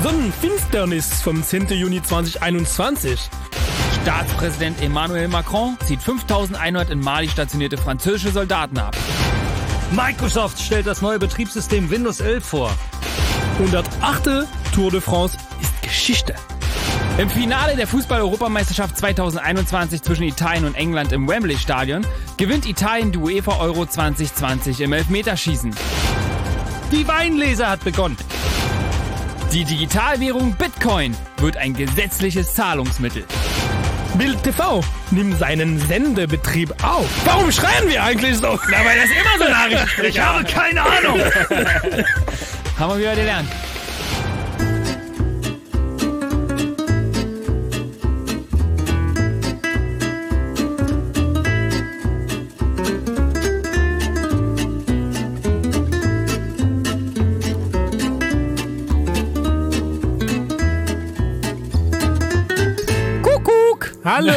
Sonnenfinsternis vom 10. Juni 2021. Staatspräsident Emmanuel Macron zieht 5.100 in Mali stationierte französische Soldaten ab. Microsoft stellt das neue Betriebssystem Windows 11 vor. 108. Tour de France ist Geschichte. Im Finale der Fußball-Europameisterschaft 2021 zwischen Italien und England im Wembley-Stadion gewinnt Italien die UEFA Euro 2020 im Elfmeterschießen. Die Weinlese hat begonnen. Die Digitalwährung Bitcoin wird ein gesetzliches Zahlungsmittel. Bild TV nimmt seinen Sendebetrieb auf. Warum schreien wir eigentlich so? Na, weil das immer so Nachrichten. Ich habe keine Ahnung. Haben wir wieder gelernt. Hallo!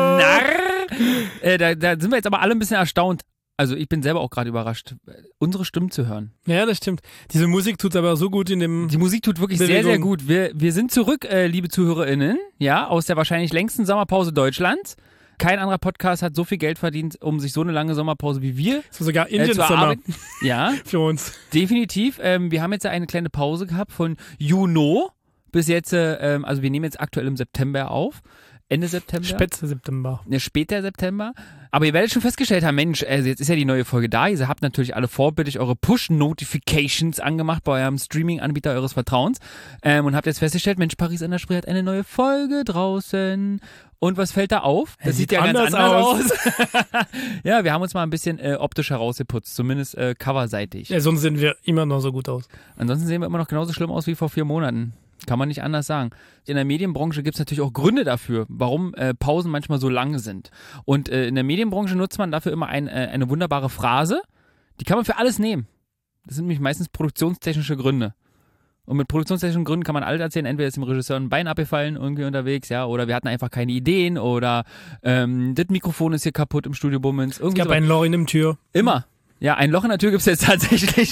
Narr! Da sind wir jetzt aber alle ein bisschen erstaunt. Also ich bin selber auch gerade überrascht, unsere Stimmen zu hören. Ja, das stimmt. Diese Musik tut aber so gut in dem... Die Musik tut wirklich Bewegung. sehr, sehr gut. Wir sind zurück, liebe ZuhörerInnen, ja, aus der wahrscheinlich längsten Sommerpause Deutschlands. Kein anderer Podcast hat so viel Geld verdient, um sich so eine lange Sommerpause wie wir Das war sogar Indien-Sommer ja, für uns. definitiv. Wir haben jetzt eine kleine Pause gehabt von Juni bis jetzt, also wir nehmen jetzt aktuell im September auf. Ende September. Später September. Ja, später September. Aber ihr werdet schon festgestellt haben, Mensch, also jetzt ist ja die neue Folge da. Ihr habt natürlich alle vorbildlich eure Push-Notifications angemacht bei eurem Streaming-Anbieter eures Vertrauens und habt jetzt festgestellt, Mensch, Paris an der Spree hat eine neue Folge draußen. Und was fällt da auf? Das sieht ja ganz anders aus. Ja, wir haben uns mal ein bisschen optisch herausgeputzt, zumindest coverseitig. Ja, sonst sehen wir immer noch so gut aus. Ansonsten sehen wir immer noch genauso schlimm aus wie vor 4 Monaten. Kann man nicht anders sagen. In der Medienbranche gibt es natürlich auch Gründe dafür, warum Pausen manchmal so lang sind. Und in der Medienbranche nutzt man dafür immer eine wunderbare Phrase. Die kann man für alles nehmen. Das sind nämlich meistens produktionstechnische Gründe. Und mit produktionstechnischen Gründen kann man alles erzählen. Entweder ist dem Regisseur ein Bein abgefallen irgendwie unterwegs, ja, oder wir hatten einfach keine Ideen, oder das Mikrofon ist hier kaputt im Studio Bummens. Es gab ein Loch in der Tür. Immer. Ja, ein Loch in der Tür gibt es jetzt tatsächlich.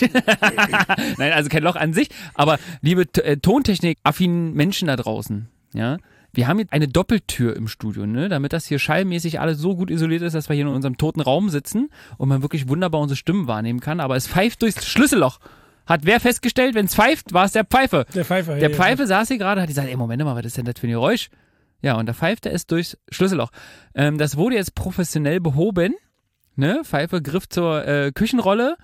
Nein, also kein Loch an sich. Aber liebe Tontechnik-affinen Menschen da draußen, ja, wir haben jetzt eine Doppeltür im Studio, ne, damit das hier schallmäßig alles so gut isoliert ist, dass wir hier in unserem toten Raum sitzen und man wirklich wunderbar unsere Stimmen wahrnehmen kann. Aber es pfeift durchs Schlüsselloch. Hat wer festgestellt, wenn es pfeift, war es der Pfeife. Der Pfeifer. Der Pfeife saß hier gerade, hat gesagt, ey, Moment mal, was ist denn das für ein Geräusch? Ja, und da pfeift er es durchs Schlüsselloch. Das wurde jetzt professionell behoben. Ne, Pfeife griff zur Küchenrolle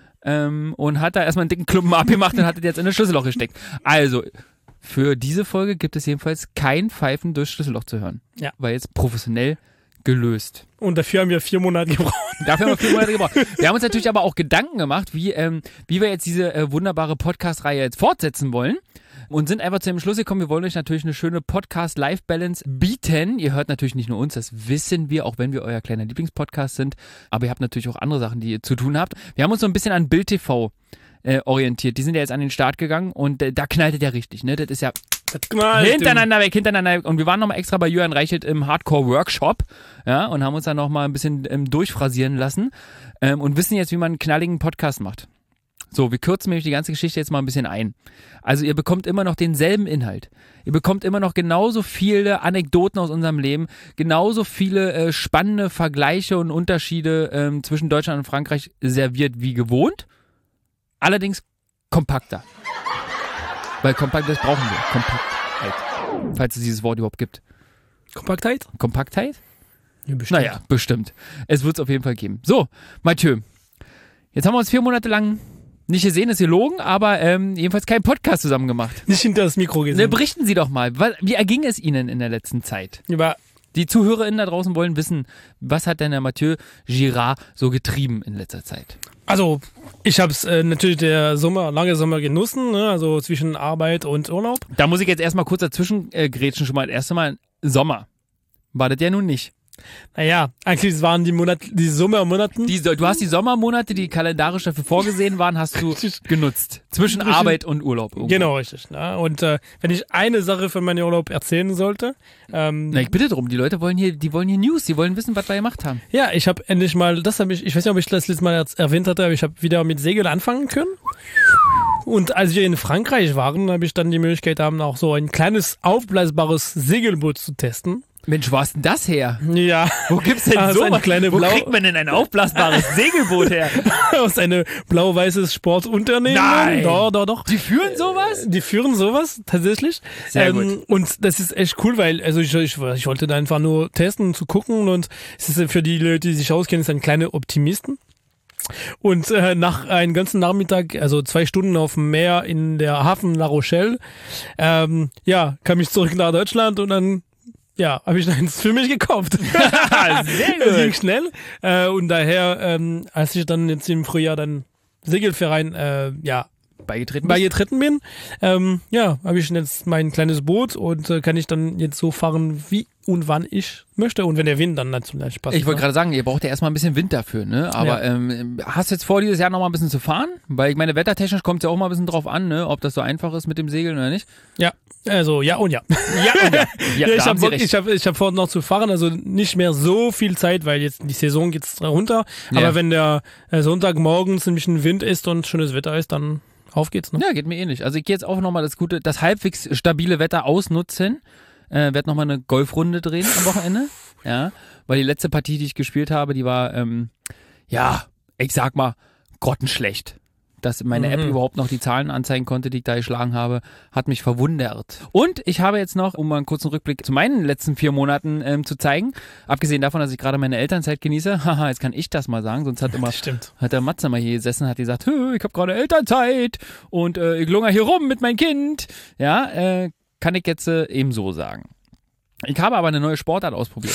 und hat da erstmal einen dicken Klumpen abgemacht und hat das jetzt in das Schlüsselloch gesteckt. Also, für diese Folge gibt es jedenfalls kein Pfeifen durchs Schlüsselloch zu hören. Ja. Weil jetzt professionell gelöst. Und dafür haben wir 4 Monate gebraucht. Dafür haben wir 4 Monate gebraucht. Wir haben uns natürlich aber auch Gedanken gemacht, wie wir jetzt diese wunderbare Podcast-Reihe jetzt fortsetzen wollen. Und sind einfach zu dem Schluss gekommen, wir wollen euch natürlich eine schöne Podcast-Life-Balance bieten. Ihr hört natürlich nicht nur uns, das wissen wir, auch wenn wir euer kleiner Lieblingspodcast sind. Aber ihr habt natürlich auch andere Sachen, die ihr zu tun habt. Wir haben uns so ein bisschen an Bild TV orientiert. Die sind ja jetzt an den Start gegangen und da knallt es ja richtig. Ne? Das ist ja hintereinander weg. Und wir waren nochmal extra bei Jürgen Reichelt im Hardcore-Workshop, ja, und haben uns dann nochmal ein bisschen durchphrasieren lassen und wissen jetzt, wie man einen knalligen Podcast macht. So, wir kürzen nämlich die ganze Geschichte jetzt mal ein bisschen ein. Also ihr bekommt immer noch denselben Inhalt. Ihr bekommt immer noch genauso viele Anekdoten aus unserem Leben, genauso viele spannende Vergleiche und Unterschiede zwischen Deutschland und Frankreich serviert wie gewohnt. Allerdings kompakter. Weil kompakt, das brauchen wir. Kompaktheit. Falls es dieses Wort überhaupt gibt. Kompaktheit? Kompaktheit? Ja, bestimmt. Naja, bestimmt. Es wird es auf jeden Fall geben. So, Mathieu. Jetzt haben wir uns 4 Monate lang nicht gesehen, ist gelogen, aber jedenfalls keinen Podcast zusammen gemacht. Nicht hinter das Mikro gesehen. Ne, berichten Sie doch mal, wie erging es Ihnen in der letzten Zeit? Über Die ZuhörerInnen da draußen wollen wissen, was hat denn der Mathieu Girard so getrieben in letzter Zeit? Also, ich habe es natürlich lange Sommer genossen, ne? Also zwischen Arbeit und Urlaub. Da muss ich jetzt erstmal kurz dazwischen grätschen, schon mal das erste Mal Sommer. War das ja nun nicht. Naja, eigentlich waren die Sommermonaten. Du hast die Sommermonate, die kalendarisch dafür vorgesehen waren, hast du genutzt. Zwischen Arbeit und Urlaub. Irgendwo. Genau, richtig. Ne? Und wenn ich eine Sache von meinem Urlaub erzählen sollte. Na, ich bitte drum, die Leute wollen hier News, die wollen wissen, was wir gemacht haben. Ja, ich habe endlich mal, ich weiß nicht, ob ich das letztes Mal erwähnt hatte, aber ich habe wieder mit Segeln anfangen können. Und als wir in Frankreich waren, habe ich dann die Möglichkeit haben, auch so ein kleines aufblasbares Segelboot zu testen. Mensch, wo hast denn das her? Ja. Wo gibt's denn Also so eine kleine Wo kriegt man denn ein aufblasbares Segelboot her? Aus einem blau-weißes Sportunternehmen. Nein. Doch. Die führen sowas? Die führen sowas, tatsächlich. Sehr gut. Und das ist echt cool, weil also ich wollte da einfach nur testen, zu gucken und es ist für die Leute, die sich auskennen, ist ein kleiner Optimisten. Und nach einem ganzen Nachmittag, also 2 Stunden auf dem Meer in der Hafen La Rochelle, kam ich zurück nach Deutschland und dann habe ich eins für mich gekauft. Sehr Das ging gut. schnell. Und daher, als ich dann jetzt im Frühjahr dann Segelverein beigetreten bin, habe ich jetzt mein kleines Boot und kann ich dann jetzt so fahren, wie und wann ich möchte. Und wenn der Wind dann natürlich passt. Ich wollte gerade sagen, ihr braucht ja erstmal ein bisschen Wind dafür, ne? Aber hast du jetzt vor, dieses Jahr noch mal ein bisschen zu fahren? Weil ich meine, wettertechnisch kommt es ja auch mal ein bisschen drauf an, ne? Ob das so einfach ist mit dem Segeln oder nicht. Ja, also ja und ja. Ja, und ja. Ja, ich da haben Sie habe recht. hab vor, noch zu fahren, also nicht mehr so viel Zeit, weil jetzt die Saison geht's runter. Ja. Aber wenn der Sonntagmorgens ein bisschen Wind ist und schönes Wetter ist, dann auf geht's. Ne? Ja, geht mir ähnlich. Also ich gehe jetzt auch nochmal das halbwegs stabile Wetter ausnutzen. Werde nochmal eine Golfrunde drehen am Wochenende. Ja, weil die letzte Partie, die ich gespielt habe, die war, ich sag mal, grottenschlecht. Dass meine App überhaupt noch die Zahlen anzeigen konnte, die ich da geschlagen habe, hat mich verwundert. Und ich habe jetzt noch, um mal einen kurzen Rückblick zu meinen letzten 4 Monaten zu zeigen, abgesehen davon, dass ich gerade meine Elternzeit genieße, haha, jetzt kann ich das mal sagen, sonst hat der Matze mal hier gesessen, hat gesagt, ich habe gerade Elternzeit und ich lungere hier rum mit meinem Kind. Ja, kann ich jetzt ebenso sagen. Ich habe aber eine neue Sportart ausprobiert.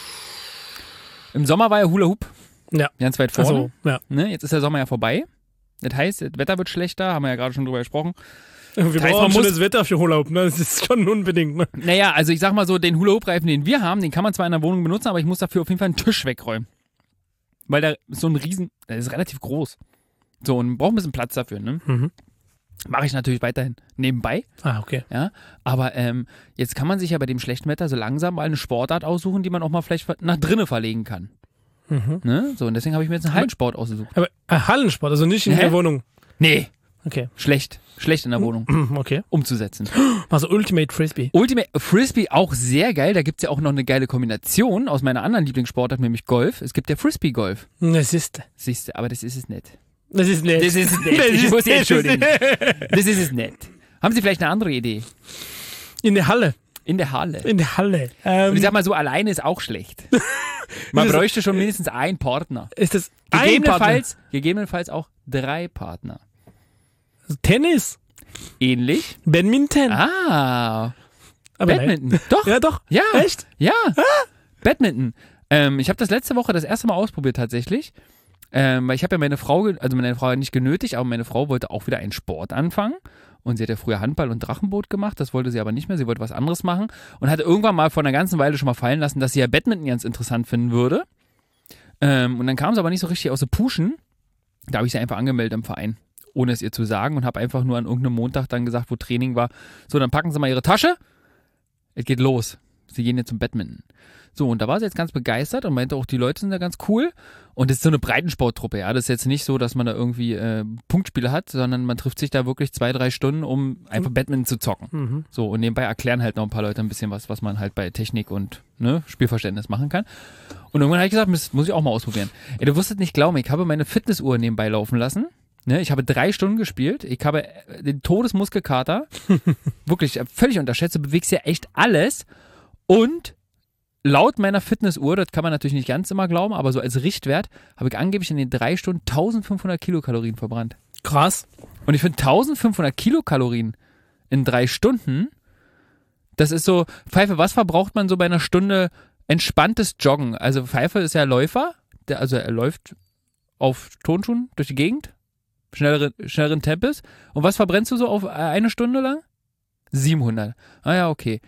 Im Sommer war ja Hula Hoop. Ja. Ganz weit vorne. Also, ja. Ne, jetzt ist der Sommer ja vorbei. Das heißt, das Wetter wird schlechter, haben wir ja gerade schon drüber gesprochen. Wir Das heißt, man brauchen muss- schönes Wetter für Urlaub, ne? Das ist schon unbedingt, ne? Naja, also ich sag mal so, den Hula-Hoop-Reifen, den wir haben, den kann man zwar in der Wohnung benutzen, aber ich muss dafür auf jeden Fall einen Tisch wegräumen. Weil der ist so ein der ist relativ groß. So, und braucht ein bisschen Platz dafür, ne? Mhm. Mache ich natürlich weiterhin nebenbei, Ah, okay. ja. Aber jetzt kann man sich ja bei dem schlechten Wetter so langsam mal eine Sportart aussuchen, die man auch mal vielleicht nach drinnen verlegen kann. Mhm. Ne? So, und deswegen habe ich mir jetzt einen Hallensport ausgesucht. Aber Hallensport, also nicht in Hä? der Wohnung. Nee, Okay. schlecht in der Wohnung Okay. umzusetzen. Also Ultimate Frisbee. Ultimate Frisbee auch sehr geil. Da gibt es ja auch noch eine geile Kombination aus meiner anderen Lieblingssportart, nämlich Golf. Es gibt ja Frisbee-Golf. Das ist Siehst du, aber das ist es nicht. Das ist nett. Das ist es nicht. Ich muss Sie entschuldigen. Das ist es nicht. Haben Sie vielleicht eine andere Idee? In der Halle. In der Halle. In der Halle. Und ich sag mal so, alleine ist auch schlecht. Man Das- bräuchte schon mindestens einen Partner. Ist das ein Partner? Gegebenenfalls auch 3 Partner. Tennis? Ähnlich. Badminton? Ah, Aber nein. Badminton. Doch. Ja, doch. Ja. Echt? Ja. Badminton. Ich habe das letzte Woche das erste Mal ausprobiert tatsächlich. Weil ich habe ja meine Frau hat nicht genötigt, aber meine Frau wollte auch wieder einen Sport anfangen. Und sie hat ja früher Handball und Drachenboot gemacht, das wollte sie aber nicht mehr, sie wollte was anderes machen. Und hatte irgendwann mal vor einer ganzen Weile schon mal fallen lassen, dass sie ja Badminton ganz interessant finden würde. Und dann kam sie aber nicht so richtig aus der Puschen. Da habe ich sie einfach angemeldet im Verein, ohne es ihr zu sagen. Und habe einfach nur an irgendeinem Montag dann gesagt, wo Training war, so, dann packen Sie mal Ihre Tasche. Es geht los. Sie gehen jetzt zum Badminton. So, und da war sie jetzt ganz begeistert und meinte auch, die Leute sind da ganz cool. Und es ist so eine Breitensporttruppe, ja. Das ist jetzt nicht so, dass man da irgendwie Punktspiele hat, sondern man trifft sich da wirklich 2-3 Stunden, um einfach Badminton zu zocken. Mhm. So, und nebenbei erklären halt noch ein paar Leute ein bisschen was man halt bei Technik und Spielverständnis machen kann. Und irgendwann habe ich gesagt, das muss ich auch mal ausprobieren. Ey, du wirst es nicht glauben, ich habe meine Fitnessuhr nebenbei laufen lassen. Ne, ich habe 3 Stunden gespielt. Ich habe den Todesmuskelkater. Wirklich völlig unterschätzt. Du bewegst ja echt alles. Und laut meiner Fitnessuhr, das kann man natürlich nicht ganz immer glauben, aber so als Richtwert, habe ich angeblich in den 3 Stunden 1500 Kilokalorien verbrannt. Krass. Und ich finde 1500 Kilokalorien in 3 Stunden, das ist so, Pfeife, was verbraucht man so bei einer Stunde entspanntes Joggen? Also Pfeife ist ja Läufer, er läuft auf Turnschuhen durch die Gegend, schnelleren Tempos. Und was verbrennst du so auf eine Stunde lang? 700. Ah ja, okay.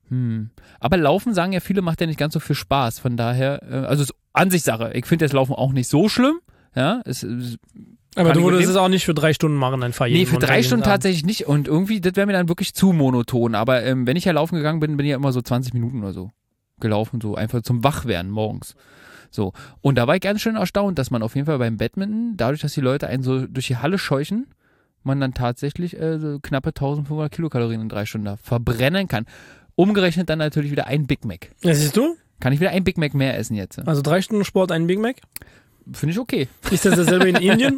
Aber Laufen, sagen ja viele, macht ja nicht ganz so viel Spaß. Von daher, also ist Ansichtssache. Ich finde das Laufen auch nicht so schlimm. Ja, aber du würdest es auch nicht für 3 Stunden machen, einfach jeden Nee, für 3 Stunden Abend. tatsächlich nicht. Und irgendwie, das wäre mir dann wirklich zu monoton. Aber wenn ich ja laufen gegangen bin, bin ich ja immer so 20 Minuten oder so gelaufen, so einfach zum Wachwerden morgens. So. Und da war ich ganz schön erstaunt, dass man auf jeden Fall beim Badminton, dadurch, dass die Leute einen so durch die Halle scheuchen, man dann tatsächlich so knappe 1500 Kilokalorien in 3 Stunden verbrennen kann. Umgerechnet dann natürlich wieder ein Big Mac. Ja, siehst du? Kann ich wieder ein Big Mac mehr essen jetzt? Also 3 Stunden Sport, ein Big Mac? Finde ich okay. Ist das dasselbe in Indien?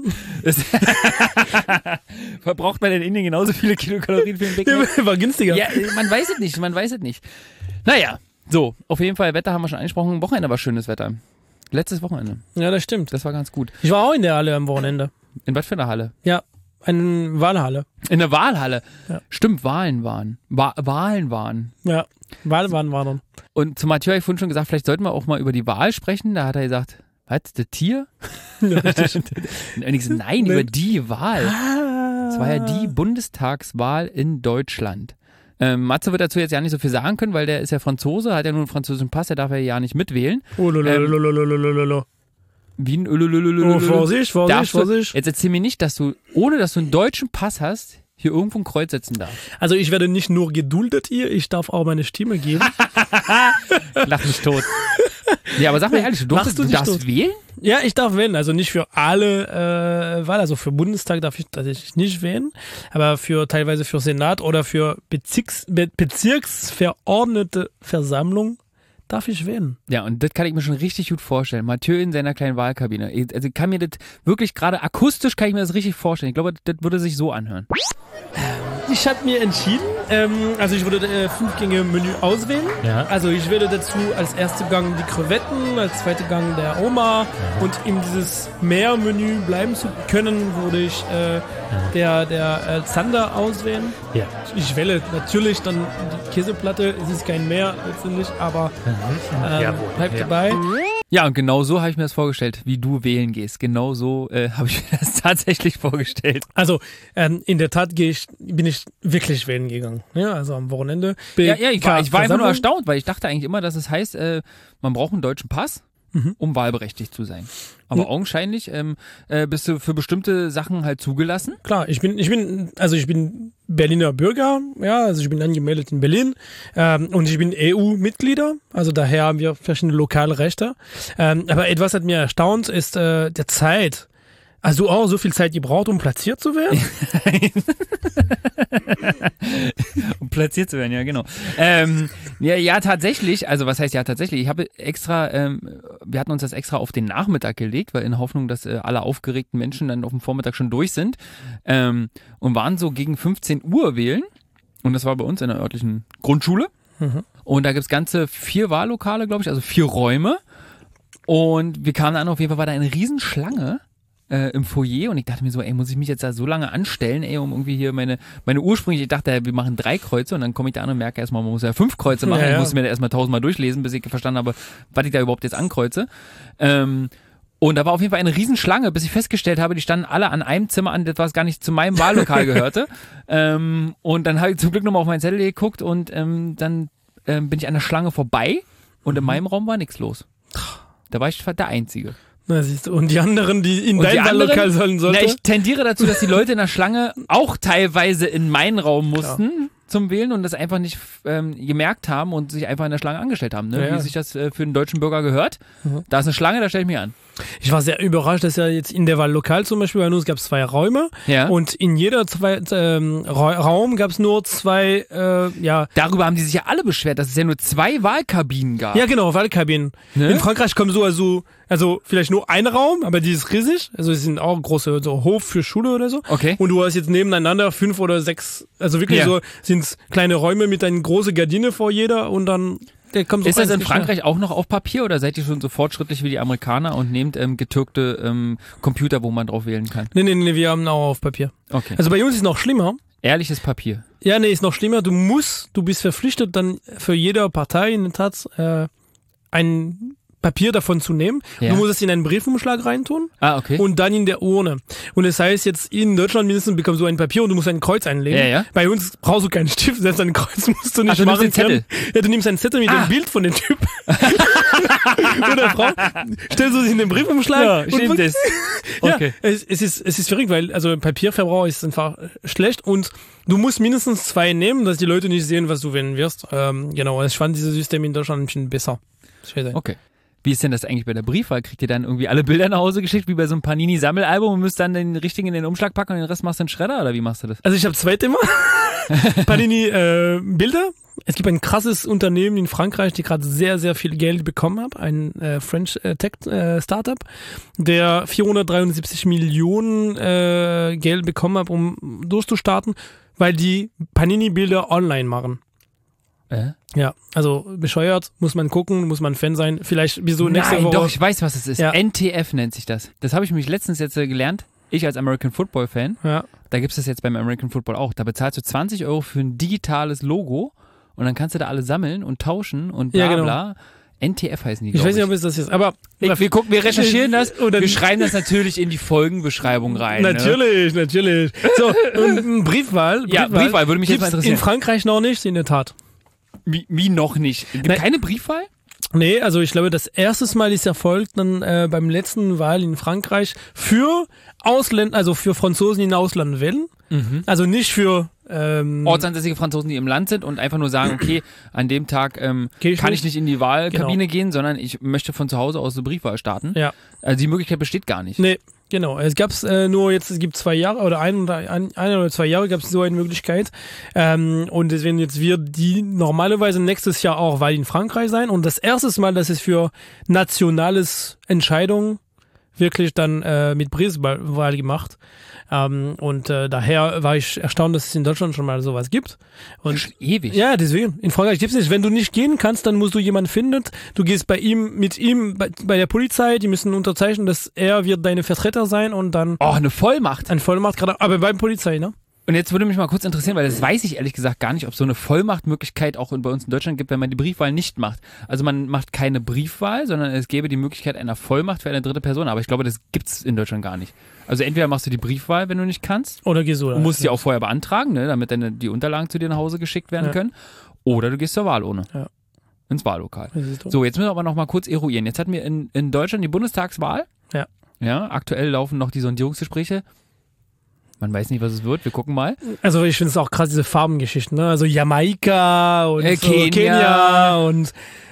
Verbraucht man in Indien genauso viele Kilokalorien für ein Big Mac? War günstiger. Ja, man weiß es nicht. Naja, so, auf jeden Fall, Wetter haben wir schon angesprochen. Wochenende war schönes Wetter. Letztes Wochenende. Ja, das stimmt. Das war ganz gut. Ich war auch in der Halle am Wochenende. In was für einer Halle? Ja, eine Wahlhalle. In der Wahlhalle. Ja. Stimmt, Wahlen waren. Wahlen waren. Ja, Wahlbahn war dann. Und zu Mathieu habe ich vorhin schon gesagt, vielleicht sollten wir auch mal über die Wahl sprechen. Da hat er gesagt, was, das Tier? Ja, richtig. Und ich gesagt, nein, über die Wahl. Es war ja die Bundestagswahl in Deutschland. Matze wird dazu jetzt ja nicht so viel sagen können, weil der ist ja Franzose, hat ja nur einen französischen Pass, der darf ja nicht mitwählen. Oh, lololololololololol. Wie ein Oh, Vorsicht. Jetzt erzähl mir nicht, dass du, ohne dass du einen deutschen Pass hast, hier irgendwo ein Kreuz setzen darfst. Also ich werde nicht nur geduldet hier, ich darf auch meine Stimme geben. Lach mich tot. Ja, aber sag mal ehrlich, du darfst wählen? Ja, ich darf wählen, also nicht für alle Wahlen, also für Bundestag darf ich tatsächlich nicht wählen, aber teilweise für Senat oder für Bezirksverordnetenversammlung darf ich wählen. Ja, und das kann ich mir schon richtig gut vorstellen. Mathieu in seiner kleinen Wahlkabine. Also kann mir das wirklich gerade akustisch kann ich mir das richtig vorstellen. Ich glaube, das würde sich so anhören. Ich habe mir entschieden, also ich würde 5-Gänge-Menü auswählen. Ja. Also ich würde dazu als erster Gang die Krevetten, als zweiter Gang der Oma und in dieses Meermenü bleiben zu können, würde ich der Zander auswählen. Ja. Ich wähle natürlich dann die Käseplatte, es ist kein Meer letztendlich, aber Jawohl. bleibt dabei. Ja, und genau so habe ich mir das vorgestellt, wie du wählen gehst. Genau so habe ich mir das tatsächlich vorgestellt. Also in der Tat bin ich wirklich wählen gegangen. Ja, also am Wochenende. Ich war einfach nur erstaunt, weil ich dachte eigentlich immer, dass es heißt, man braucht einen deutschen Pass, um wahlberechtigt zu sein. Aber augenscheinlich bist du für bestimmte Sachen halt zugelassen. Klar, ich bin Berliner Bürger, ja, also ich bin angemeldet in Berlin und ich bin EU-Mitglieder, also daher haben wir verschiedene lokale Rechte. Aber etwas hat mir erstaunt, ist der Zeit. Hast du auch so viel Zeit gebraucht, um platziert zu werden? Um platziert zu werden, ja, genau. Ja, tatsächlich, also was heißt ja tatsächlich, ich habe extra, wir hatten uns das extra auf den Nachmittag gelegt, weil in Hoffnung, dass alle aufgeregten Menschen dann auf dem Vormittag schon durch sind und waren so gegen 15 Uhr wählen und das war bei uns in der örtlichen Grundschule und da gibt's ganze 4 Wahllokale, glaube ich, also 4 Räume und wir kamen an, auf jeden Fall war da eine Riesenschlange im Foyer und ich dachte mir so, muss ich mich jetzt da so lange anstellen, um irgendwie hier meine ursprüngliche, ich dachte, wir machen 3 Kreuze und dann komme ich da an und merke erstmal, man muss ja 5 Kreuze machen. Ja. Ich muss mir da erstmal 1000-mal durchlesen, bis ich verstanden habe, was ich da überhaupt jetzt ankreuze. Und da war auf jeden Fall eine Riesenschlange, bis ich festgestellt habe, die standen alle an einem Zimmer an, das was gar nicht zu meinem Wahllokal gehörte. Und dann habe ich zum Glück nochmal auf meinen Zettel geguckt und dann bin ich an der Schlange vorbei und in meinem Raum war nichts los. Da war ich der Einzige. Na, siehst du, und die anderen, die in dein Wahllokal sollen sollten? Ich tendiere dazu, dass die Leute in der Schlange auch teilweise in meinen Raum mussten zum Wählen und das einfach nicht gemerkt haben und sich einfach in der Schlange angestellt haben, ne? Wie sich das für einen deutschen Bürger gehört. Da ist eine Schlange, da stelle ich mich an. Ich war sehr überrascht, dass ja jetzt in der Wahllokal zum Beispiel bei uns gab es 2 Räume und in jeder Raum gab es nur 2, Darüber haben die sich ja alle beschwert, dass es ja nur 2 Wahlkabinen gab. Ja, genau, Wahlkabinen. Ne? In Frankreich kommen also vielleicht nur ein Raum, aber die ist riesig. Also es sind auch große so Hof für Schule oder so. Okay. Und du hast jetzt nebeneinander 5 oder 6, also wirklich so sind kleine Räume mit einer großen Gardine vor jeder und dann ist das in Frankreich auch noch auf Papier oder seid ihr schon so fortschrittlich wie die Amerikaner und nehmt getürkte Computer, wo man drauf wählen kann? Nee, wir haben auch auf Papier. Okay. Also bei uns ist es noch schlimmer. Ehrliches Papier. Ja, ist noch schlimmer. Du bist verpflichtet, dann für jede Partei in der Tat ein Papier davon zu nehmen. Ja. Du musst es in einen Briefumschlag reintun. Okay. Und dann in der Urne. Und das heißt, jetzt in Deutschland mindestens bekommst du ein Papier und du musst ein Kreuz einlegen. Ja. Bei uns brauchst du keinen Stift, selbst ein Kreuz musst du nicht du nimmst machen den Zettel. Ja, du nimmst einen Zettel mit dem Bild von dem Typ. Oder Frau. Stellst du sie in den Briefumschlag. Ja, stimmt das. Okay. Ja, es ist verrückt, weil also Papierverbrauch ist einfach schlecht und du musst mindestens 2 nehmen, dass die Leute nicht sehen, was du wählen wirst. Genau, ich fand dieses System in Deutschland ein bisschen besser. Okay. Wie ist denn das eigentlich bei der Briefwahl? Kriegt ihr dann irgendwie alle Bilder nach Hause geschickt, wie bei so einem Panini-Sammelalbum und müsst dann den richtigen in den Umschlag packen und den Rest machst du in den Schredder oder wie machst du das? Also ich habe 2 Themen. Panini Bilder. Es gibt ein krasses Unternehmen in Frankreich, die gerade sehr, sehr viel Geld bekommen hat. Ein French Tech Startup, der 473 Millionen Geld bekommen hat, um durchzustarten, weil die Panini-Bilder online machen. Ja, also bescheuert, muss man gucken, muss man Fan sein. Vielleicht bist du nächste Woche. Doch, ich weiß, was es ist. Ja. NTF nennt sich das. Das habe ich mich letztens jetzt gelernt. Ich als American Football Fan. Ja. Da gibt es das jetzt beim American Football auch. Da bezahlst du 20 € für ein digitales Logo und dann kannst du da alle sammeln und tauschen und bla bla. NTF heißen die, Ich weiß nicht, ob es das ist, aber wir recherchieren das oder wir schreiben das natürlich in die Folgenbeschreibung rein. Natürlich. So, und Briefwahl. Ja, Briefwahl würde mich jetzt mal interessieren. In Frankreich noch nicht, in der Tat. Wie noch nicht? Gibt keine Briefwahl? Nee, also ich glaube, das erste Mal ist erfolgt dann beim letzten Wahl in Frankreich für Ausländer, also für Franzosen, die in Ausland wählen. Also nicht für ortsansässige Franzosen, die im Land sind und einfach nur sagen, okay, an dem Tag kann ich nicht in die Wahlkabine gehen, sondern ich möchte von zu Hause aus eine Briefwahl starten. Ja. Also die Möglichkeit besteht gar nicht. Nee, genau. Es gab's nur jetzt, es gibt 2 Jahre oder ein oder 2 Jahre gab es so eine Möglichkeit. Und deswegen jetzt wird die normalerweise nächstes Jahr auch Wahl in Frankreich sein. Und das erste Mal, dass es für nationales Entscheidungen wirklich dann mit Briefwahl gemacht. Daher war ich erstaunt, dass es in Deutschland schon mal sowas gibt. Und schon ewig. Ja, deswegen. In Frankreich gibt es nicht. Wenn du nicht gehen kannst, dann musst du jemanden finden. Du gehst bei der Polizei, die müssen unterzeichnen, dass er wird deine Vertreter sein und dann... Oh, eine Vollmacht. Eine Vollmacht, gerade, aber beim Polizei, ne? Und jetzt würde mich mal kurz interessieren, weil das weiß ich ehrlich gesagt gar nicht, ob es so eine Vollmachtmöglichkeit auch bei uns in Deutschland gibt, wenn man die Briefwahl nicht macht. Also man macht keine Briefwahl, sondern es gäbe die Möglichkeit einer Vollmacht für eine dritte Person. Aber ich glaube, das gibt's in Deutschland gar nicht. Also entweder machst du die Briefwahl, wenn du nicht kannst. Oder gehst du. Du musst sie auch vorher beantragen, ne, damit dann die Unterlagen zu dir nach Hause geschickt werden können. Oder du gehst zur Wahlurne. Ja. Ins Wahllokal. So, jetzt müssen wir aber noch mal kurz eruieren. Jetzt hatten wir in Deutschland die Bundestagswahl. Ja. Ja, aktuell laufen noch die Sondierungsgespräche. Man weiß nicht, was es wird. Wir gucken mal. Also ich finde es auch krass, diese Farbengeschichten, ne? Also Jamaika und Kenia und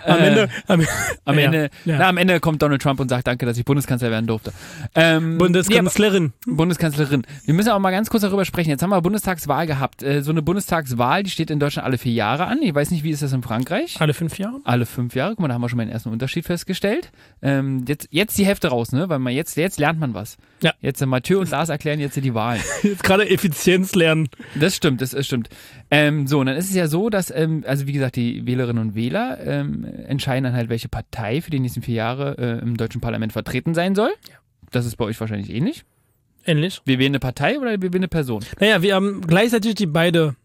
am Ende kommt Donald Trump und sagt, danke, dass ich Bundeskanzler werden durfte. Bundeskanzlerin. Bundeskanzlerin. Wir müssen auch mal ganz kurz darüber sprechen. Jetzt haben wir Bundestagswahl gehabt. So eine Bundestagswahl, die steht in Deutschland alle 4 Jahre an. Ich weiß nicht, wie ist das in Frankreich? Alle 5 Jahre? Alle 5 Jahre. Guck mal, da haben wir schon mal den ersten Unterschied festgestellt. Jetzt die Hälfte raus, ne? Weil jetzt lernt man was. Ja. Jetzt Mathieu und Lars erklären jetzt die Wahlen. Jetzt gerade Effizienz lernen. Das stimmt. So, und dann ist es ja so, dass, also wie gesagt, die Wählerinnen und Wähler entscheiden dann halt, welche Partei für die nächsten 4 Jahre im deutschen Parlament vertreten sein soll. Ja. Das ist bei euch wahrscheinlich ähnlich. Ähnlich. Wir wählen eine Partei oder wir wählen eine Person? Naja, wir haben gleichzeitig die beide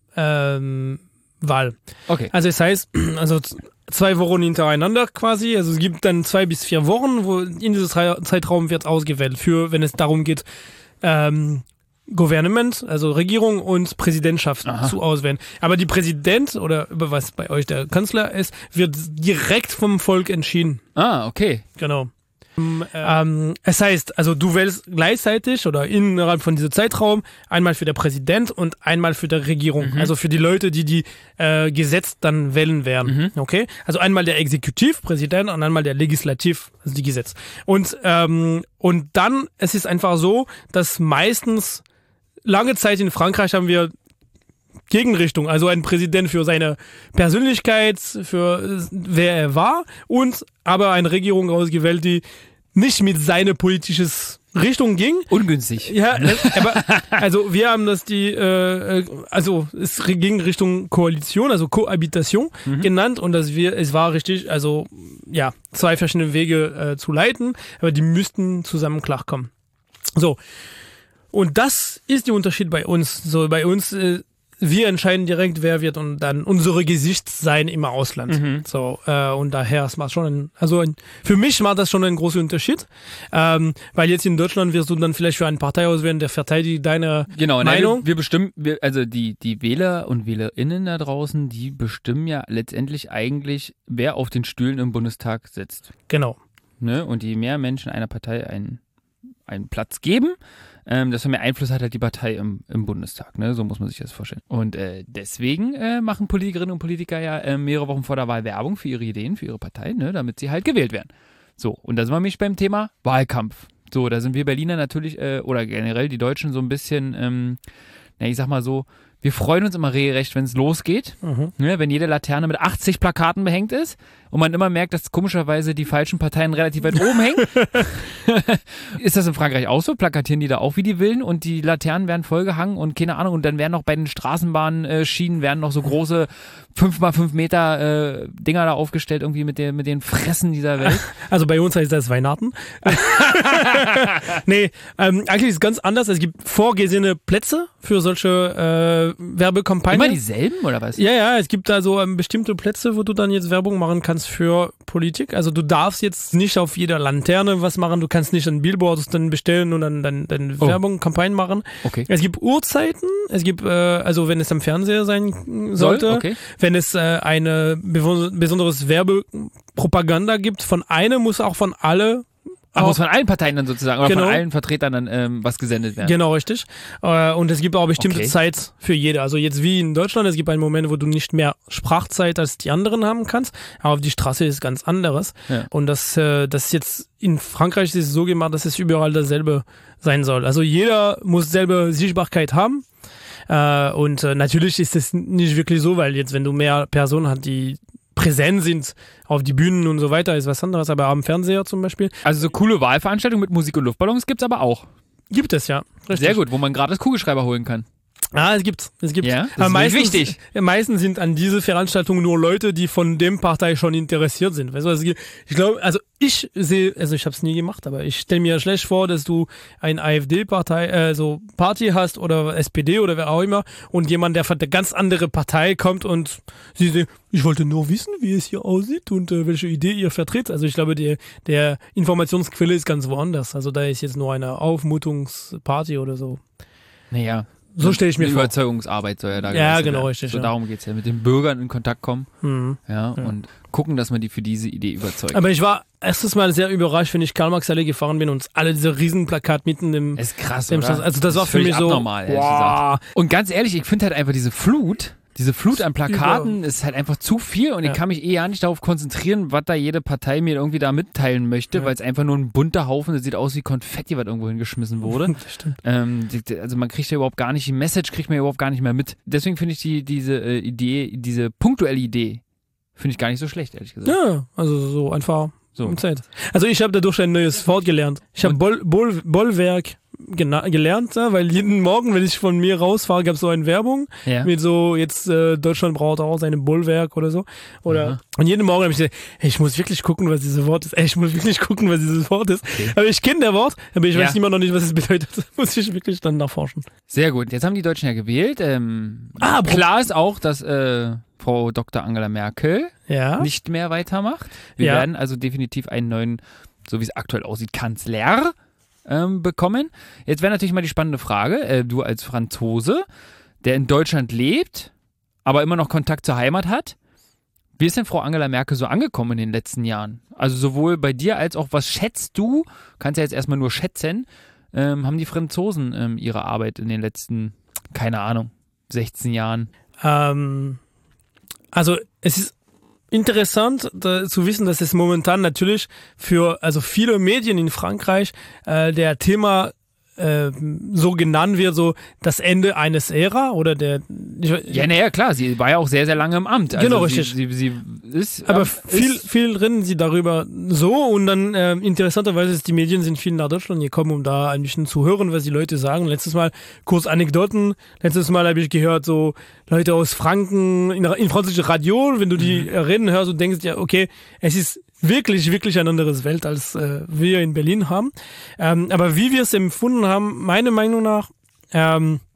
Wahl. Okay. Also das heißt, 2 Wochen hintereinander quasi. Also es gibt dann 2 bis 4 Wochen, wo in diesem Zeitraum wird ausgewählt, für wenn es darum geht, Gouvernement, also Regierung und Präsidentschaft zu auswählen. Aber die Präsident oder über was bei euch der Kanzler ist, wird direkt vom Volk entschieden. Ah, okay. Genau. Es heißt, also du wählst gleichzeitig oder innerhalb von diesem Zeitraum einmal für den Präsident und einmal für die Regierung. Also für die Leute, die Gesetz dann wählen werden. Okay? Also einmal der Exekutivpräsident und einmal der Legislativ, also die Gesetz. Und dann, es ist einfach so, dass meistens lange Zeit in Frankreich haben wir Gegenrichtung, also ein Präsident für seine Persönlichkeit, für wer er war und aber eine Regierung ausgewählt, die nicht mit seiner politisches Richtung ging. Ungünstig. Ja, aber also wir haben das es ging Richtung Koalition, also Kohabitation genannt und es war richtig, also ja, 2 verschiedene Wege zu leiten, aber die müssten zusammen klarkommen. So. Und das ist der Unterschied bei uns. So, bei uns wir entscheiden direkt, wer wird und dann unsere Gesicht sein im Ausland. So, und daher es macht schon für mich macht das schon einen großen Unterschied, weil jetzt in Deutschland wirst du dann vielleicht für eine Partei auswählen, der verteidigt deine Meinung. Wir bestimmen, also die Wähler und WählerInnen da draußen, die bestimmen ja letztendlich eigentlich, wer auf den Stühlen im Bundestag sitzt. Genau. Ne? Und je mehr Menschen einer Partei einen Platz geben, desto mehr Einfluss hat halt die Partei im Bundestag. Ne? So muss man sich das vorstellen. Und deswegen machen Politikerinnen und Politiker ja mehrere Wochen vor der Wahl Werbung für ihre Ideen, für ihre Partei, ne? Damit sie halt gewählt werden. So, und da sind wir nämlich beim Thema Wahlkampf. So, da sind wir Berliner natürlich, oder generell die Deutschen so ein bisschen, ich sag mal so, wir freuen uns immer regelrecht, wenn es losgeht. Ne, wenn jede Laterne mit 80 Plakaten behängt ist und man immer merkt, dass komischerweise die falschen Parteien relativ weit oben hängen. Ist das in Frankreich auch so? Plakatieren die da auch wie die Willen und die Laternen werden vollgehangen und keine Ahnung. Und dann werden noch bei den Straßenbahnschienen werden noch so große 5x5 Meter Dinger da aufgestellt, irgendwie mit den Fressen dieser Welt. Also bei uns heißt das Weihnachten. Nee, eigentlich ist es ganz anders. Es gibt vorgesehene Plätze für solche Werbekampagnen. Immer dieselben oder was? Ja, es gibt da so bestimmte Plätze, wo du dann jetzt Werbung machen kannst für Politik. Also du darfst jetzt nicht auf jeder Laterne was machen, du kannst nicht ein Billboard dann bestellen und dann Werbung, Kampagnen machen. Okay. Es gibt Uhrzeiten, es gibt, also wenn es am Fernseher sein sollte, okay. Wenn es eine besonderes Werbepropaganda gibt von einem, muss auch von alle muss von allen Parteien dann sozusagen, oder genau. von allen Vertretern dann was gesendet werden. Genau, richtig. Und es gibt auch bestimmte Zeit für jede. Also jetzt wie in Deutschland, es gibt einen Moment, wo du nicht mehr Sprachzeit als die anderen haben kannst, aber auf die Straße ist ganz anderes. Ja. Und das jetzt in Frankreich ist es so gemacht, dass es überall dasselbe sein soll. Also jeder muss selber Sichtbarkeit haben. Und natürlich ist es nicht wirklich so, weil jetzt, wenn du mehr Personen hast, die präsent sind auf die Bühnen und so weiter, ist was anderes, aber am Fernseher zum Beispiel. Also so coole Wahlveranstaltungen mit Musik und Luftballons gibt's aber auch. Gibt es, ja. Richtig. Sehr gut, wo man gratis Kugelschreiber holen kann. Ah, es gibt. Ja, das aber ist wichtig. Meistens sind an diese Veranstaltungen nur Leute, die von dem Partei schon interessiert sind. Weißt du, also ich glaube, ich habe es nie gemacht, aber ich stelle mir schlecht vor, dass du eine AfD-Partei, so Party hast oder SPD oder wer auch immer und jemand, der von der ganz andere Partei kommt und sie sagen, ich wollte nur wissen, wie es hier aussieht und welche Idee ihr vertritt. Also ich glaube, der Informationsquelle ist ganz woanders. Also da ist jetzt nur eine Aufmutungsparty oder so. Naja. So stelle ich mir vor. Überzeugungsarbeit soll ja da ja, genau, richtig. So darum geht es ja, mit den Bürgern in Kontakt kommen und gucken, dass man die für diese Idee überzeugt. Aber ich war erstes Mal sehr überrascht, wenn ich Karl-Marx-Allee gefahren bin und alle diese Riesenplakat mitten im... Das ist krass, oder? Also das war für mich so... abnormal, ehrlich gesagt. Und ganz ehrlich, ich finde halt einfach diese Flut an Plakaten ist halt einfach zu viel und ich kann mich ja nicht darauf konzentrieren, was da jede Partei mir irgendwie da mitteilen möchte, weil es einfach nur ein bunter Haufen, das sieht aus wie Konfetti, was irgendwo hingeschmissen wurde. Das stimmt. Also man kriegt ja überhaupt gar nicht, die Message kriegt man ja überhaupt gar nicht mehr mit. Deswegen finde ich diese punktuelle Idee, finde ich gar nicht so schlecht, ehrlich gesagt. Ja, also so einfach Zeit. Also ich habe dadurch ein neues Wort gelernt. Ich habe Bollwerk gelernt, weil jeden Morgen, wenn ich von mir rausfahre, gab es so eine Werbung mit so, jetzt Deutschland braucht auch seine Bollwerk oder so. Und jeden Morgen habe ich gesagt, ich muss wirklich gucken, was dieses Wort ist. Okay. Aber ich kenne das Wort, aber ich weiß immer noch nicht, was es bedeutet. Muss ich wirklich dann nachforschen. Sehr gut. Jetzt haben die Deutschen ja gewählt. Klar ist auch, dass Frau Dr. Angela Merkel nicht mehr weitermacht. Wir werden also definitiv einen neuen, so wie es aktuell aussieht, Kanzler bekommen. Jetzt wäre natürlich mal die spannende Frage, du als Franzose, der in Deutschland lebt, aber immer noch Kontakt zur Heimat hat, wie ist denn Frau Angela Merkel so angekommen in den letzten Jahren? Also sowohl bei dir als auch, was schätzt du, kannst ja jetzt erstmal nur schätzen, haben die Franzosen ihre Arbeit in den letzten, keine Ahnung, 16 Jahren? Also es ist interessant zu wissen, dass es momentan natürlich für viele Medien in Frankreich der Thema so genannt wird, so das Ende eines Ära oder der... klar, sie war ja auch sehr, sehr lange im Amt. Also genau, richtig. Sie ist... Aber viel reden sie darüber so und dann interessanterweise ist die Medien sind viel nach Deutschland gekommen, um da ein bisschen zu hören, was die Leute sagen. Letztes Mal kurz Anekdoten. Letztes Mal habe ich gehört, so Leute aus Franken in französischen Radio, wenn du die reden hörst und denkst, ja, okay, es ist wirklich, wirklich ein anderes Welt, als wir in Berlin haben. Aber wie wir es empfunden haben, meiner Meinung nach,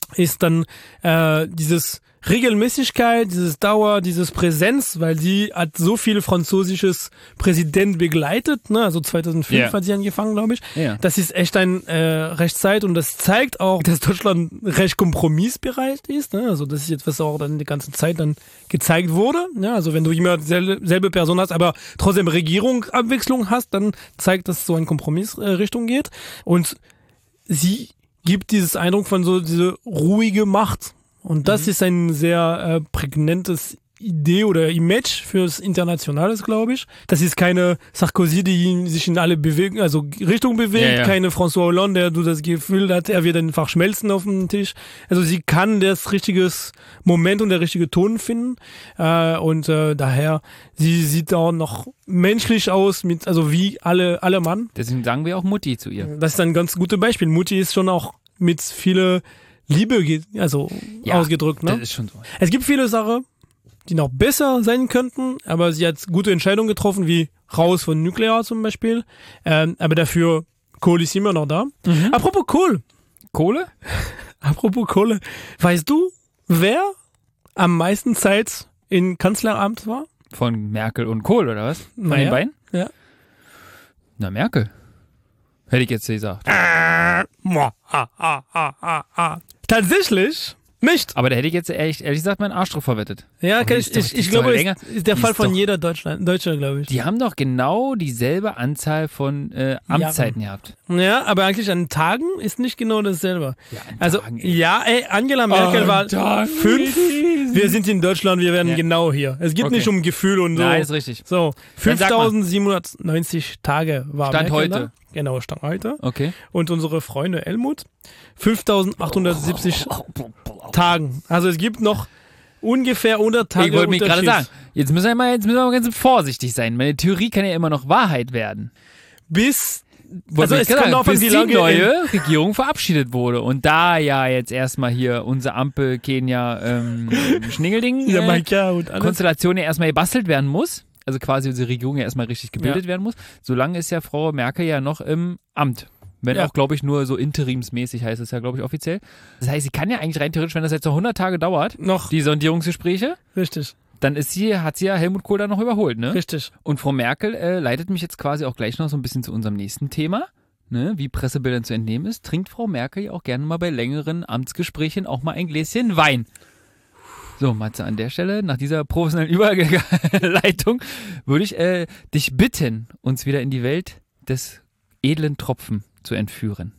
ist dann dieses Regelmäßigkeit, dieses Dauer, dieses Präsenz, weil sie hat so viel französisches Präsident begleitet, ne? Also 2005 hat sie angefangen, glaube ich. Ja. Das ist echt ein Rechtszeit und das zeigt auch, dass Deutschland recht kompromissbereit ist, ne? Also das ist jetzt, was auch dann die ganze Zeit dann gezeigt wurde, ne? Also wenn du immer selbe Person hast, aber trotzdem Regierungsabwechslung hast, dann zeigt, dass so ein Kompromissrichtung geht und sie gibt dieses Eindruck von so diese ruhige Macht. Und das ist ein sehr prägnantes Idee oder Image fürs Internationales, glaube ich. Das ist keine Sarkozy, die sich in alle Richtung bewegt, keine François Hollande, der du das Gefühl hast, er wird einfach schmelzen auf dem Tisch. Also sie kann das richtige Moment und der richtige Ton finden. Und daher, sie sieht auch noch menschlich aus, also wie alle Mann. Deswegen sagen wir auch Mutti zu ihr. Das ist ein ganz gutes Beispiel. Mutti ist schon auch mit viele Liebe ausgedrückt, ne? Das ist schon so. Es gibt viele Sachen, die noch besser sein könnten, aber sie hat gute Entscheidungen getroffen, wie raus von Nuklear zum Beispiel. Aber dafür, Kohl ist immer noch da. Apropos Kohl. Kohle? Apropos Kohle. Weißt du, wer am meisten Zeit in Kanzleramt war? Von Merkel und Kohl, oder was? Von den beiden? Ja. Na, Merkel. Hätte ich jetzt gesagt. Tatsächlich nicht. Aber da hätte ich jetzt ehrlich gesagt meinen Arsch drauf verwettet. Ja, Aber ich glaube, das ist der Fall von jeder Deutscher, glaube ich. Die haben doch genau dieselbe Anzahl von Amtszeiten gehabt. Ja, aber eigentlich an Tagen ist nicht genau dasselbe. Ja, an also, Tagen, Angela Merkel war 5. Wir sind in Deutschland, wir werden genau hier. Es geht nicht um Gefühl und so. Nein, ist richtig. So, 5.790 Tage war Stand Merkel heute. Da. Genau, Stand heute. Okay. Und unsere Freunde Helmut 5.870 Tagen. Also es gibt noch ungefähr 100 Tage. Ich wollte mich gerade Unterschied. sagen, jetzt müssen wir mal ganz vorsichtig sein. Meine Theorie kann ja immer noch Wahrheit werden. Bis Also es kommt auf bis die die neue Regierung verabschiedet wurde. Und da ja jetzt erstmal hier unsere Ampel Kenia Schningelding Jamaika und alles. Konstellation ja erstmal gebastelt werden muss, also quasi unsere Regierung ja erstmal richtig gebildet werden muss, solange ist ja Frau Merkel ja noch im Amt. Wenn auch, glaube ich, nur so interimsmäßig heißt es ja, glaube ich, offiziell. Das heißt, sie kann ja eigentlich rein theoretisch, wenn das jetzt noch 100 Tage dauert, die Sondierungsgespräche, Richtig. dann hat sie ja Helmut Kohl da noch überholt, ne? Richtig. Und Frau Merkel leitet mich jetzt quasi auch gleich noch so ein bisschen zu unserem nächsten Thema, ne? Wie Pressebildern zu entnehmen ist, trinkt Frau Merkel ja auch gerne mal bei längeren Amtsgesprächen auch mal ein Gläschen Wein. So, Matze, an der Stelle, nach dieser professionellen Überleitung, würde ich dich bitten, uns wieder in die Welt des edlen Tropfen zu entführen.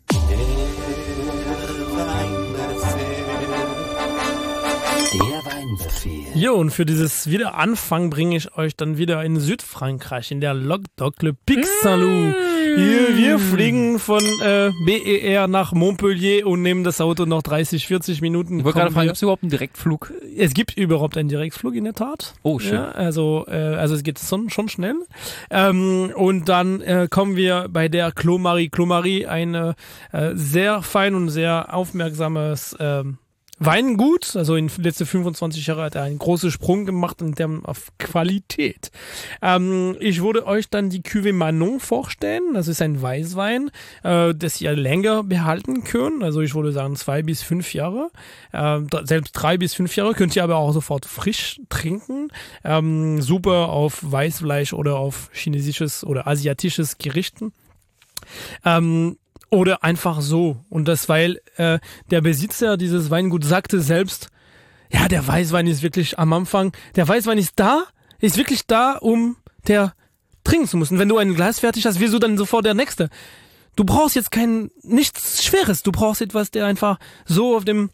Der Weinbefehl. Jo, und für dieses Wiederanfang bringe ich euch dann wieder in Südfrankreich, in der Languedoc Le Pic Saint-Loup. Wir fliegen von BER nach Montpellier und nehmen das Auto noch 30, 40 Minuten. Ich wollte gerade fragen, gibt es überhaupt einen Direktflug? Es gibt überhaupt einen Direktflug in der Tat. Oh, schön. Ja, also es geht schon schnell. Und dann kommen wir bei der Clos Marie, ein sehr fein und sehr aufmerksames Weingut, also in den letzten 25 Jahren hat er einen großen Sprung gemacht in Termen auf Qualität. Ich würde euch dann die Cuvée Manon vorstellen. Das ist ein Weißwein, das ihr länger behalten könnt. Also ich würde sagen 2 bis 5 Jahre. Selbst 3 bis 5 Jahre könnt ihr aber auch sofort frisch trinken. Super auf Weißfleisch oder auf chinesisches oder asiatisches Gerichten. Oder einfach so. Und das, weil der Besitzer dieses Weinguts sagte selbst, ja, der Weißwein ist wirklich am Anfang, der Weißwein ist wirklich da, um der trinken zu müssen. Wenn du ein Glas fertig hast, wirst du dann sofort der Nächste. Du brauchst jetzt nichts Schweres, du brauchst etwas, der einfach so auf dem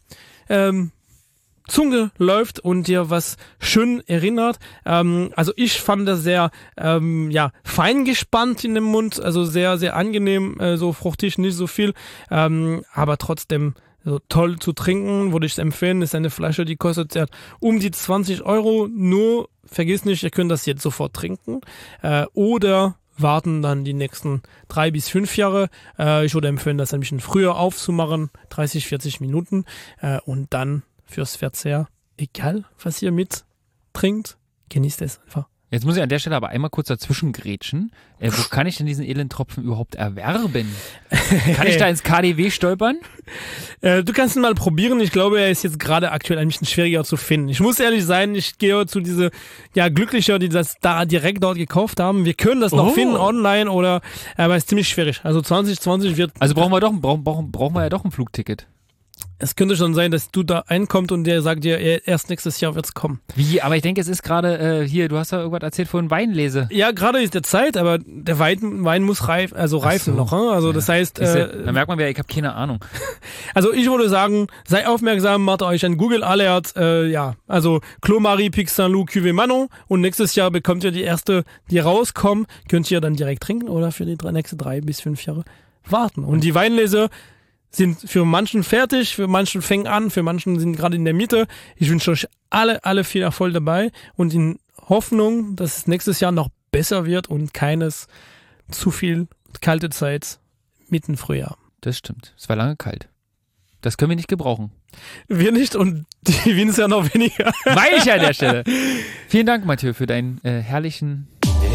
Zunge läuft und dir was schön erinnert. Also ich fand das sehr fein gespannt in dem Mund, also sehr, sehr angenehm, so fruchtig, nicht so viel, aber trotzdem so toll zu trinken, würde ich es empfehlen. Das ist eine Flasche, die kostet um die 20 €, nur vergiss nicht, ihr könnt das jetzt sofort trinken oder warten dann die nächsten 3 bis 5 Jahre. Ich würde empfehlen, das ein bisschen früher aufzumachen, 30, 40 Minuten und dann fürs Verzehr, egal was ihr mit trinkt, genießt es einfach Jetzt muss ich an der Stelle aber einmal kurz dazwischen grätschen. Wo kann ich denn diesen Elendtropfen überhaupt erwerben? Kann ich da ins KDW stolpern? Du kannst ihn mal probieren. Ich glaube, er ist jetzt gerade aktuell ein bisschen schwieriger zu finden. Ich muss ehrlich sein, ich gehe zu diese Glücklicher, die das da direkt dort gekauft haben. Wir können das noch finden online aber es ist ziemlich schwierig. Also 2020 wird... Also brauchen wir ja doch ein Flugticket. Es könnte schon sein, dass du da einkommst und der sagt dir, erst nächstes Jahr wird's kommen. Wie? Aber ich denke, es ist gerade hier, du hast ja irgendwas erzählt von Weinlese. Ja, gerade ist der Zeit, aber der Wein muss reifen noch. Also das heißt... da merkt man ja, ich habe keine Ahnung. Also ich würde sagen, sei aufmerksam, macht euch ein Google Alert, also Clos Marie, Pic Saint-Loup, Cuvée Manon und nächstes Jahr bekommt ihr die erste, die rauskommen, könnt ihr dann direkt trinken oder für die nächsten 3 bis 5 Jahre warten. Und die Weinlese sind für manchen fertig, für manchen fängen an, für manchen sind gerade in der Mitte. Ich wünsche euch alle viel Erfolg dabei und in Hoffnung, dass es nächstes Jahr noch besser wird und keines zu viel kalte Zeit mitten Frühjahr. Das stimmt. Es war lange kalt. Das können wir nicht gebrauchen. Wir nicht und die Winzer noch weniger. Meine ich an der Stelle. Vielen Dank, Mathieu, für deinen herrlichen...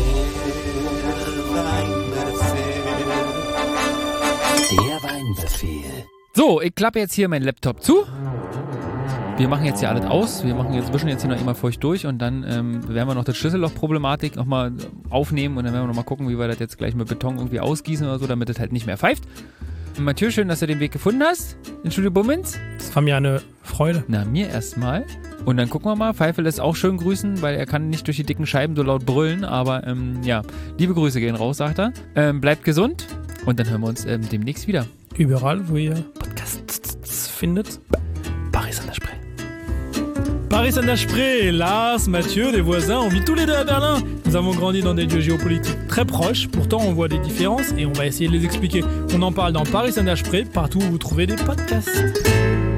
Der Weinbefehl. So, ich klappe jetzt hier meinen Laptop zu. Wir machen jetzt hier alles aus. Wischen jetzt hier noch immer feucht durch und dann werden wir noch das Schlüsselloch-Problematik nochmal aufnehmen und dann werden wir nochmal gucken, wie wir das jetzt gleich mit Beton irgendwie ausgießen oder so, damit es halt nicht mehr pfeift. Mathieu, schön, dass du den Weg gefunden hast in Studio Bummens. Das war mir eine Freude. Na, mir erstmal. Und dann gucken wir mal. Pfeife lässt auch schön grüßen, weil er kann nicht durch die dicken Scheiben so laut brüllen. Aber liebe Grüße gehen raus, sagt er. Bleibt gesund und dann hören wir uns demnächst wieder. Überall, wo ihr Podcasts findet. Paris Saint-Esprit. Paris Saint-Esprit, Lars, Mathieu, des voisins, on vit tous les deux à Berlin. Nous avons grandi dans des lieux géopolitiques très proches, pourtant on voit des différences et on va essayer de les expliquer. On en parle dans Paris Saint-Esprit, partout où vous trouvez des podcasts.